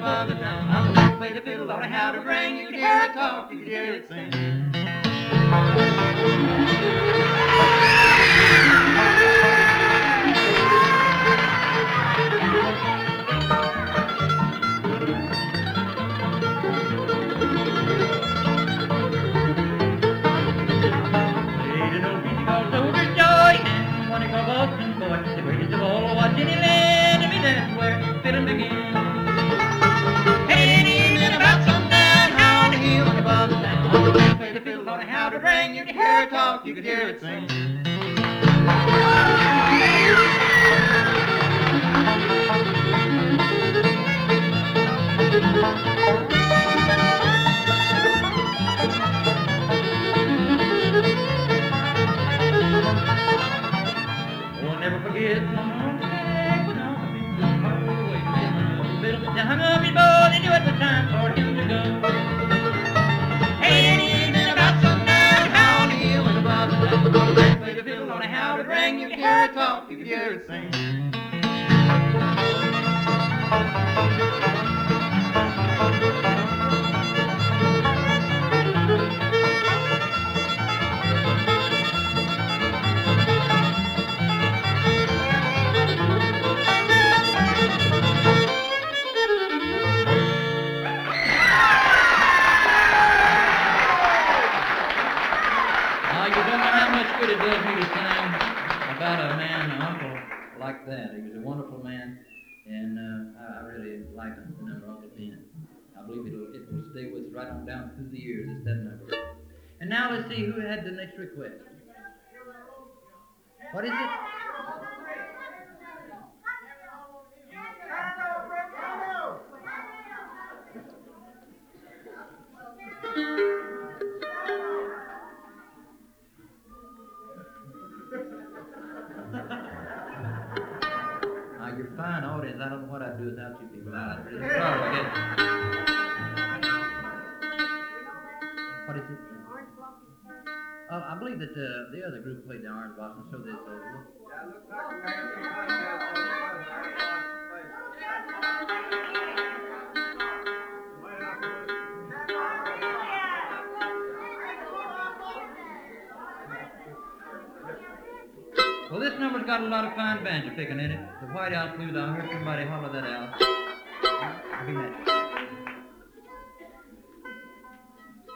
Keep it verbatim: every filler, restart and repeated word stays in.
above the town. I'm gonna play the fiddle, Lord, how to ring. You can hear it talk, you can hear it sing. The greatest of all, what's any land to me, that's where fiddling begins. Hey, evening about sundown, how on the hill and above the town. I'm gonna play the fiddle, Lord, how to ring. You can hear it talk, you can hear it sing. Oh, I'll never forget my mom said when I was in oh, wait a minute, little bit hung up his bow, they knew it was time for him to go. Hey, any evening about sundown, how on the hill and above the town. I'm gonna play the fiddle on a how it ring. You can hear it talk, you can hear it sing. It does me to sing about a man, an uncle like that. He was a wonderful man, and uh, I, I really like the number Uncle Ben. I believe it'll, it will stay with us right on down through the years. It's that number. And now let's see who had the next request. What is it? Now, you're fine audience. I don't know what I'd do without you people. I'm really sorry, I guess. What is it? Uh, I believe that uh, the other group played the Orange Blossom, so this. Uh, yeah, it looks like a Well, this number's got a lot of fine banjo picking in it. The White House Blues, I heard somebody holler that out. I'll be next.